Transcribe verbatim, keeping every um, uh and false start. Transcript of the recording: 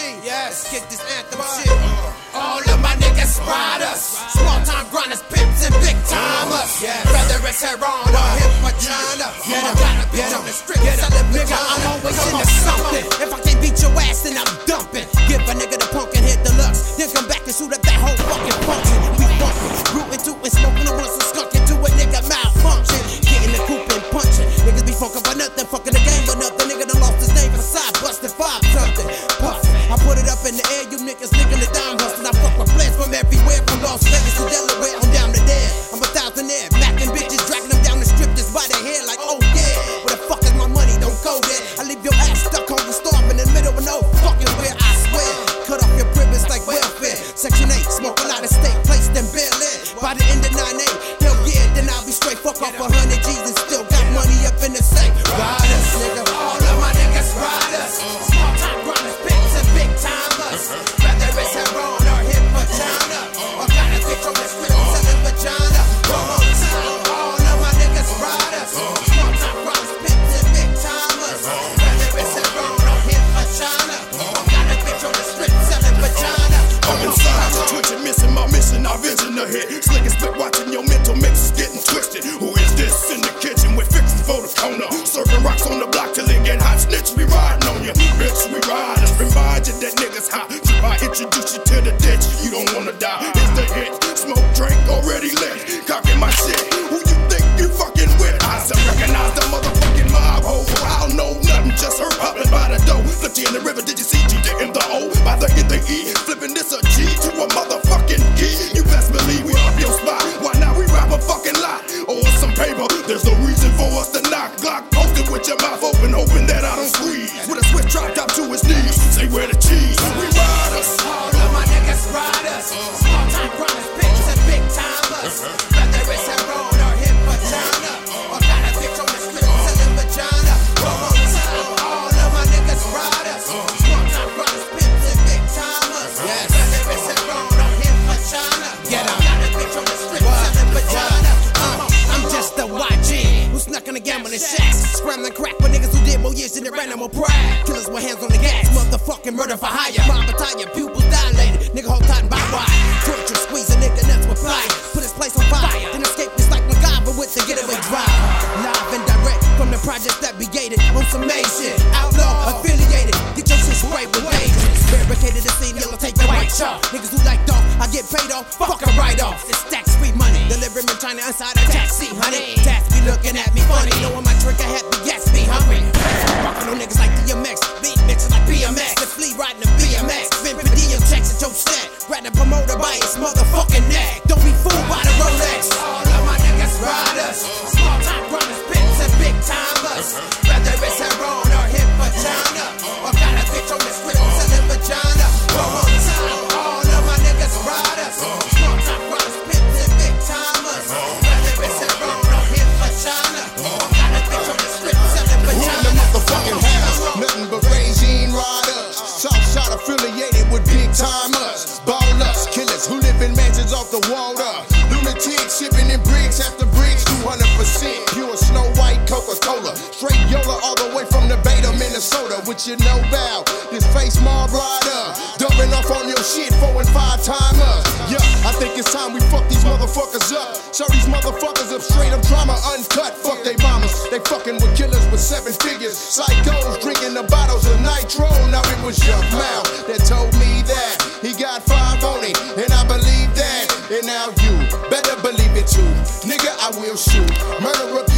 Yes, kick this anthem shit. All of my niggas riders, small time grinders, pimps and big timers. Whether it's Heron or Hip or China, I got a bitch on the strip, selling nigga. I'm always into something. If I can't beat your ass, then I'm dumping. Give a nigga the punk and hit deluxe, then come back and shoot up that whole fucking function. We funkin', rootin' to and smoking the ones who skunk into a nigga malfunction. Getting the coupe and punching. Niggas be funkin' for nothing, fucking the game for nothing. Nigga done lost his name for side bustin' five something. Puff, I put it up in the air, you niggas nigga the dime hustlin'. I fuck with plans from everywhere, from Las Vegas to Delaware, I'm down to there. I'm a thousandaire, mackin' bitches, dragging them down the strip just by their hair like, oh yeah. Where the fuck is my money? Don't go there. I leave your ass stuck on the storm in the middle of no fucking where, I swear. Cut off your privilege like welfare. Section eight, smoke a lot of steak, placed in Bel Air. By the end of nine eight, hell yeah, then I'll be straight. Fuck off a hundred G's and still got money up in the safe. Riders, nigga, all of my niggas riders. Small time grinders, pimps and big timers. Whether it's Heron or Hip or China, or got a bitch on the strip selling vagina. One more time, all of my niggas riders. Small time grinders, pimps and big timers. Whether it's Heron or Hip or China, or got a bitch on the strip selling vagina. I'm inside, twitching, missing my mission. I've vision ahead. Slick and split, watching your mental mixes getting twisted. Who is this in the kitchen with fixings for the corner? Serving rocks on the block till it get hot. Snitch, we riding on you. Bitch, we riders. Remind you that niggas hot. If I introduce you to the ditch, you don't wanna die. It's the hit. Smoke, drink, already lit. Cocking my shit. Who you think you fucking with? I still recognize the motherfucking mob. Oh, I don't know nothing. Just her popping by the dough. Flipped you in the river. Did you see G to M the O? By the N the E. Flipping this a G to a motherfucking key. You best believe we up your spot. Why now we rap a fucking lot? Or some paper. There's no reason for us to knock. Glock posted with your mouth open, hoping that I don't squeeze. With a switch drop top to his knees. Say where the cheese. We riders. All of my niggas riders. Small time grinders, pimps and big timers. Whether it's Heron or Hip or China, or got a bitch on the strip selling vagina. One more time, all of my niggas riders. Small time grinders, pimps and big timers. Whether it's Heron or Hip or China, or got a bitch on the strip selling vagina. Uh, I'm just a Y G who snuck in the gambling shacks, scrambling crack for niggas who did more years than their animal pride. Killers with hands on the gas, motherfucking murder for hire. Mob battalion, pupils dilated, nigga hold tight and by wire. Torture, squeeze a nigga nuts with fire. Put his place on fire, then escape just like MacGyver with the getaway drive. Live and direct from the projects that be gated on some made shit. Outlaw, affiliated, get your shit sprayed with agents. Barricaded the scene, yellow tape and white chalk. Niggas who like dog, I get paid off, fuck a write off. It's stacks free money, delivering in China inside a taxi, honey. Tax be looking at me funny, knowing my trick I had to gas me hungry. Rockin' on niggas like D M X, beat bitches like B M X. The flea riding the B M X, spin per diem checks at your stack. Grab the promoter by his motherfucking neck. Don't be fooled by the Rolex. All of my niggas riders, small time grinders, pimps and big timers. Whether it's Heron or Hip or China, or got a bitch on the strip selling vagina. One more time, all of my niggas riders, small time grinders, pimps and big timers. Whether it's Heron or Hip or China, or got a bitch on the strip selling vagina. Motherfucking house, nothing but regime riders. Southside affiliated with big timers, ballers, killers who live in mansions off the water. Lunatics shipping in bricks after bricks, two hundred percent pure Snow White Coca-Cola. Straight Yola all the way from the Beta, Minnesota. What you know about this face mob rider, dumping off on your shit, four and five timers. Yeah, I think it's time we fuck these motherfuckers up. Show these motherfuckers up straight up drama uncut. Fuck they mamas, they fucking with killers with seven figures. Psychos drinking the bottles of nitro. Now it was Young Mal that told me that he got five on it, and I believe that. And now you better believe it too, nigga. I will shoot, murder a